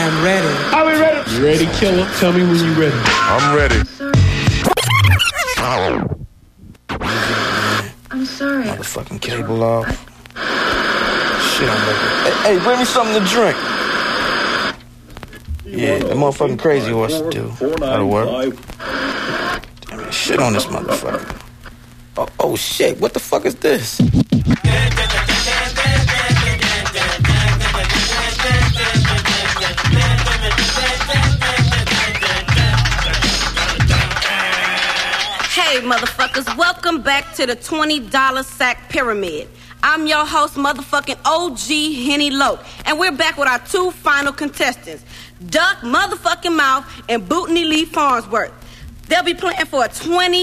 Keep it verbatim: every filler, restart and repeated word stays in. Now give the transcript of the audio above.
am ready. Are we ready? You ready, killer? Tell me when you're ready. I'm ready. I'm sorry. Motherfucking cable off. Shit, I'm making. Hey, hey, bring me something to drink. Yeah, the motherfucking crazy horse to do. That'll work. Damn it, shit on this motherfucker. Oh, oh shit, what the fuck is this? Hey, motherfuckers, welcome back to the twenty dollar sack pyramid. I'm your host, motherfucking O G Henny Loke, and we're back with our two final contestants, Duck motherfucking Mouth and Bootney Lee Farnsworth. They'll be playing for a twenty